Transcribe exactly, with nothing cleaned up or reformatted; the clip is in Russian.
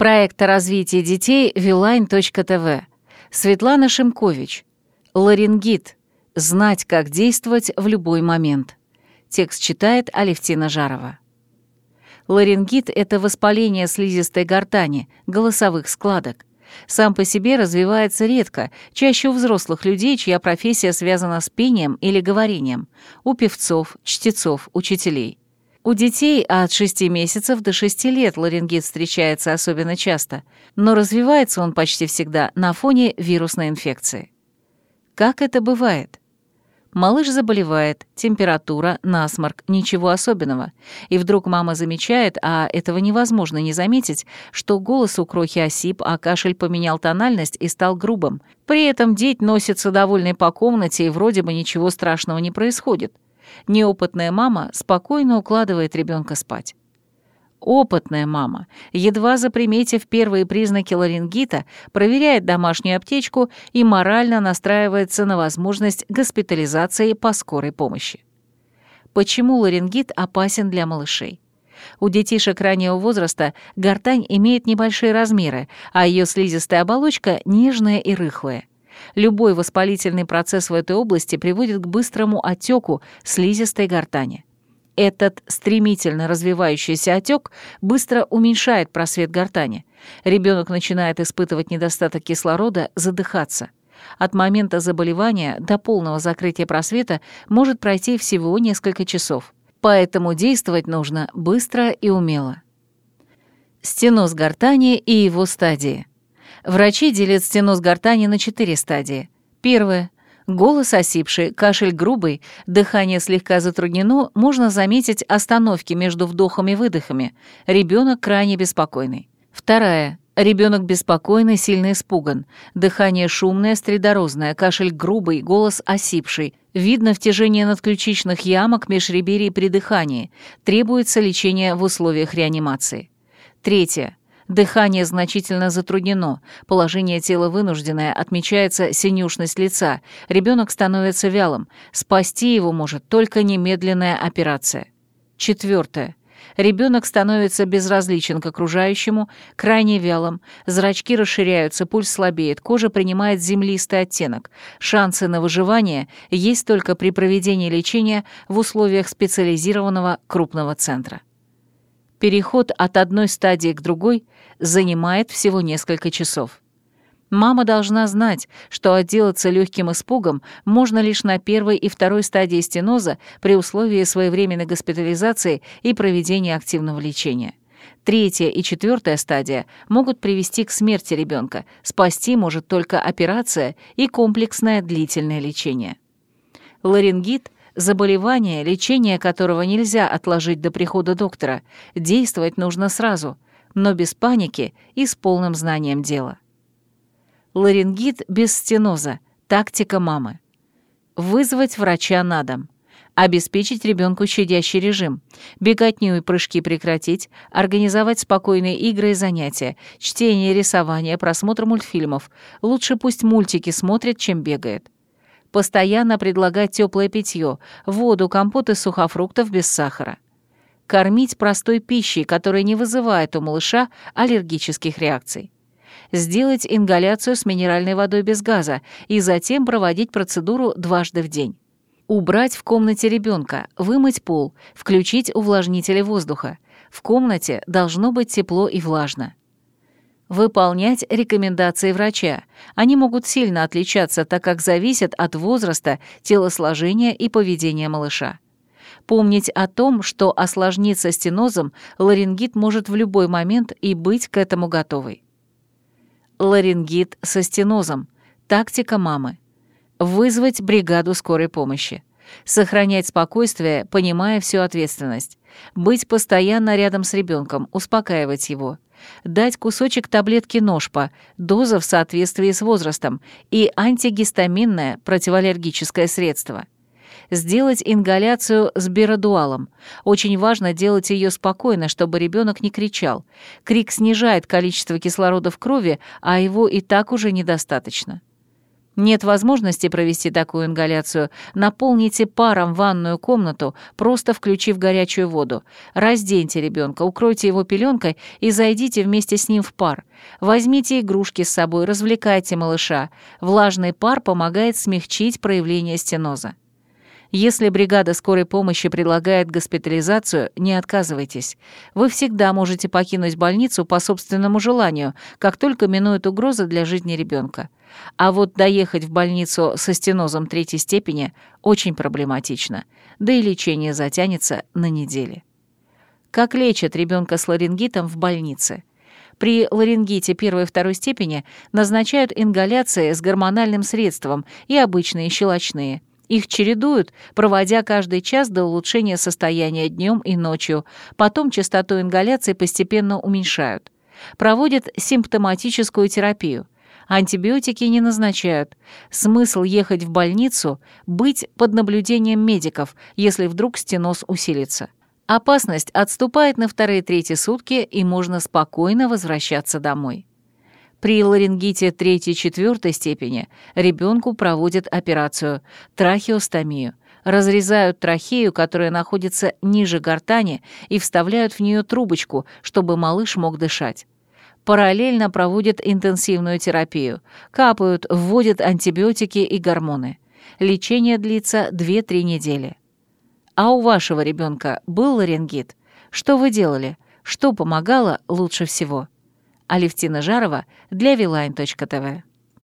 Проект о развитии детей вилайн точка тэ вэ. Светлана Шимкович. Ларингит. Знать, как действовать в любой момент. Текст читает Алевтина Жарова. Ларингит – это воспаление слизистой гортани, голосовых складок. Сам по себе развивается редко, чаще у взрослых людей, чья профессия связана с пением или говорением, у певцов, чтецов, учителей. У детей от шести месяцев до шести лет ларингит встречается особенно часто, но развивается он почти всегда на фоне вирусной инфекции. Как это бывает? Малыш заболевает, температура, насморк, ничего особенного. И вдруг мама замечает, а этого невозможно не заметить, что голос у крохи осип, а кашель поменял тональность и стал грубым. При этом деть носится довольный по комнате, и вроде бы ничего страшного не происходит. Неопытная мама спокойно укладывает ребенка спать. Опытная мама, едва заприметив первые признаки ларингита, проверяет домашнюю аптечку и морально настраивается на возможность госпитализации по скорой помощи. Почему ларингит опасен для малышей? У детишек раннего возраста гортань имеет небольшие размеры, а ее слизистая оболочка нежная и рыхлая. Любой воспалительный процесс в этой области приводит к быстрому отеку слизистой гортани. Этот стремительно развивающийся отек быстро уменьшает просвет гортани. Ребенок начинает испытывать недостаток кислорода, задыхаться. От момента заболевания до полного закрытия просвета может пройти всего несколько часов. Поэтому действовать нужно быстро и умело. Стеноз гортани и его стадии. Врачи делят стеноз гортани на четыре стадии. Первая. Голос осипший, кашель грубый, дыхание слегка затруднено, можно заметить остановки между вдохами и выдохами. Ребенок крайне беспокойный. Вторая. Ребенок беспокойный, сильно испуган. Дыхание шумное, стridорозное, кашель грубый, голос осипший. Видно втяжение надключичных ямок, межреберий при дыхании. Требуется лечение в условиях реанимации. Третье. Дыхание значительно затруднено, положение тела вынужденное, отмечается синюшность лица, ребенок становится вялым, спасти его может только немедленная операция. Четвертое. Ребенок становится безразличен к окружающему, крайне вялым, зрачки расширяются, пульс слабеет, кожа принимает землистый оттенок. Шансы на выживание есть только при проведении лечения в условиях специализированного крупного центра. Переход от одной стадии к другой занимает всего несколько часов. Мама должна знать, что отделаться легким испугом можно лишь на первой и второй стадии стеноза при условии своевременной госпитализации и проведения активного лечения. Третья и четвертая стадия могут привести к смерти ребенка, спасти может только операция и комплексное длительное лечение. Ларингит – заболевание, лечение которого нельзя отложить до прихода доктора, действовать нужно сразу, но без паники и с полным знанием дела. Ларингит без стеноза. Тактика мамы. Вызвать врача на дом. Обеспечить ребенку щадящий режим. Беготню и прыжки прекратить. Организовать спокойные игры и занятия. Чтение, рисование, просмотр мультфильмов. Лучше пусть мультики смотрит, чем бегает. Постоянно предлагать теплое питье, воду, компот из сухофруктов без сахара. Кормить простой пищей, которая не вызывает у малыша аллергических реакций. Сделать ингаляцию с минеральной водой без газа и затем проводить процедуру дважды в день. Убрать в комнате ребенка, вымыть пол, включить увлажнители воздуха. В комнате должно быть тепло и влажно. Выполнять рекомендации врача. Они могут сильно отличаться, так как зависят от возраста, телосложения и поведения малыша. Помнить о том, что осложниться стенозом ларингит может в любой момент и быть к этому готовой. Ларингит со стенозом. Тактика мамы. Вызвать бригаду скорой помощи. Сохранять спокойствие, понимая всю ответственность. Быть постоянно рядом с ребенком, успокаивать его. Дать кусочек таблетки ношпа, доза в соответствии с возрастом и антигистаминное противоаллергическое средство. Сделать ингаляцию с биродуалом. Очень важно делать ее спокойно, чтобы ребенок не кричал. Крик снижает количество кислорода в крови, а его и так уже недостаточно. Нет возможности провести такую ингаляцию? Наполните паром ванную комнату, просто включив горячую воду. Разденьте ребенка, укройте его пеленкой и зайдите вместе с ним в пар. Возьмите игрушки с собой, развлекайте малыша. Влажный пар помогает смягчить проявление стеноза. Если бригада скорой помощи предлагает госпитализацию, не отказывайтесь. Вы всегда можете покинуть больницу по собственному желанию, как только минует угроза для жизни ребенка. А вот доехать в больницу со стенозом третьей степени очень проблематично, да и лечение затянется на недели. Как лечат ребенка с ларингитом в больнице? При ларингите первой и второй степени назначают ингаляции с гормональным средством и обычные щелочные. Их чередуют, проводя каждый час до улучшения состояния днем и ночью, потом частоту ингаляций постепенно уменьшают. Проводят симптоматическую терапию. Антибиотики не назначают. Смысл ехать в больницу – быть под наблюдением медиков, если вдруг стеноз усилится. Опасность отступает на вторые-третьи сутки, и можно спокойно возвращаться домой. При ларингите третьей-четвертой степени ребенку проводят операцию – трахеостомию. Разрезают трахею, которая находится ниже гортани, и вставляют в нее трубочку, чтобы малыш мог дышать. Параллельно проводят интенсивную терапию, капают, вводят антибиотики и гормоны. Лечение длится две-три недели. А у вашего ребенка был ларингит? Что вы делали? Что помогало лучше всего? Алевтина Жарова для Вилайн точка тэ вэ.